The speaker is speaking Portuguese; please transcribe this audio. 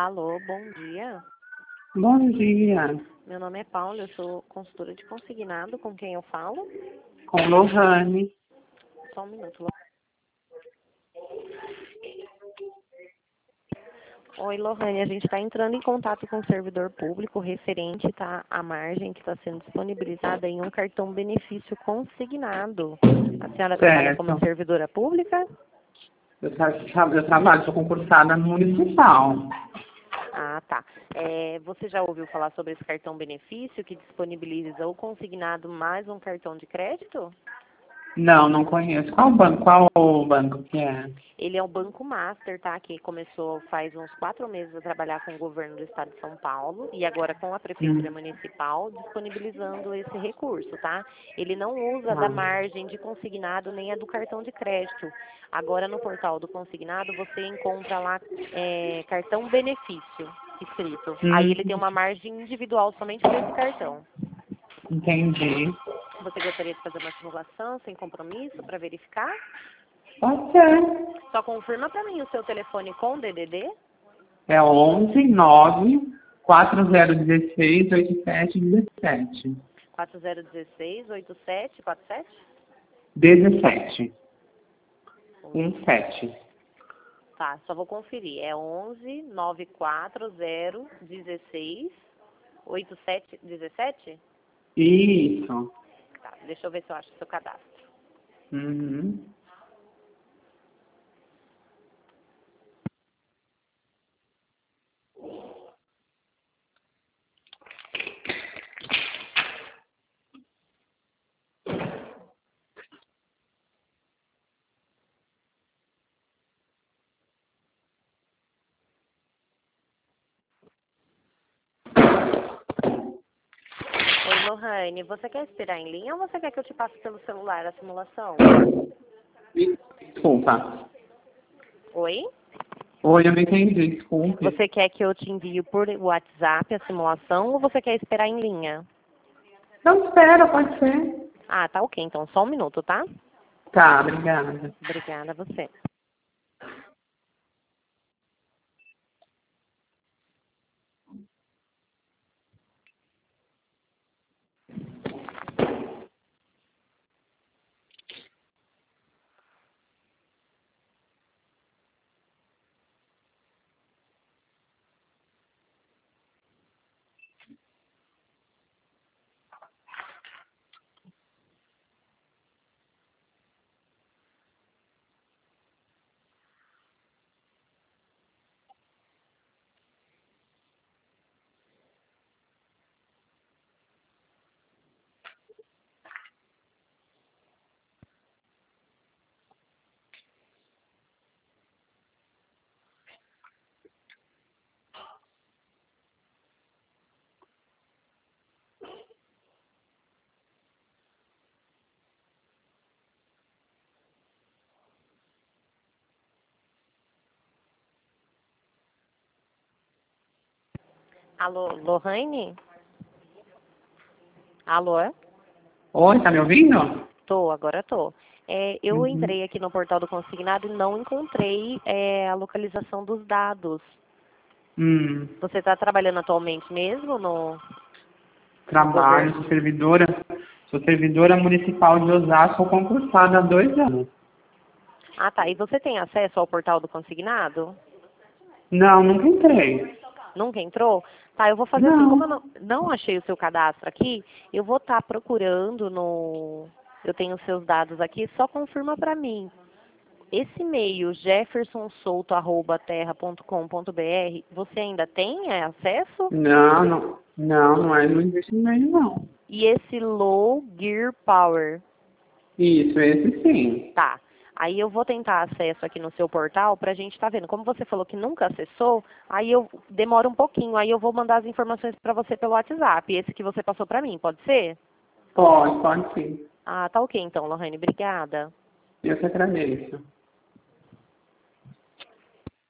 Alô, bom dia. Bom dia, Meu nome é Paula, eu sou consultora de consignado. Com quem eu falo? com Lohane. Só um minuto. Oi, Lohane, a gente está entrando em contato com o servidor público referente à margem que está sendo disponibilizada em um cartão benefício consignado. A senhora trabalha como Certo. servidora pública? Eu trabalho, sou concursada no municipal. Ah, tá. Você já ouviu falar sobre esse cartão benefício que disponibiliza o consignado mais um cartão de crédito? Não, não conheço. Qual o banco que é? Ele é o Banco Master, tá? Que começou faz uns 4 meses a trabalhar com o governo do estado de São Paulo e agora com a prefeitura municipal disponibilizando esse recurso, tá? Ele não usa da Tá. margem de consignado nem a do cartão de crédito. Agora no portal do consignado você encontra lá cartão benefício escrito. Aí ele tem uma margem individual somente para esse cartão. Entendi. Você gostaria de fazer uma simulação sem compromisso para verificar? Pode ser. Só confirma para mim o seu telefone com DDD. É 11 9 4016 8717. 4016-8747? 17. 17. Tá, só vou conferir. É 11 940168717? Isso. Tá, deixa eu ver se eu acho o seu cadastro. Uhum. Oi, Lohane, você quer esperar em linha ou você quer que eu te passe pelo celular a simulação? Desculpa. Oi? Oi, eu não entendi, desculpe. Você quer que eu te envie por WhatsApp a simulação ou você quer esperar em linha? Não, espera, pode ser. Ah, tá ok. Então, só um minuto, tá? Tá, obrigada. Obrigada a você. Alô, Lohane? Alô? Oi, tá me ouvindo? Agora tô. Eu Uhum. entrei aqui no portal do consignado e não encontrei a localização dos dados. Hum, Você está trabalhando atualmente mesmo no trabalho, governo? sou servidora municipal de Osasco, sou concursada há 2 anos. Ah, tá. E você tem acesso ao portal do consignado? Não, nunca entrei. Nunca entrou? Tá, eu vou fazer assim, como eu Não. não achei o seu cadastro aqui, eu vou estar procurando Eu tenho os seus dados aqui, só confirma para mim. Esse e-mail, jeffersonsouto@terra.com.br, você ainda tem acesso? Não existe e-mail, não. E esse Low Gear Power, Isso, esse sim. tá. Aí eu vou tentar acesso aqui no seu portal pra gente estar vendo. Como você falou que nunca acessou, aí eu demoro um pouquinho, aí eu vou mandar as informações pra você pelo WhatsApp, esse que você passou pra mim, pode ser? Pode sim. Ah, tá ok então, Lohane, obrigada. Eu que agradeço.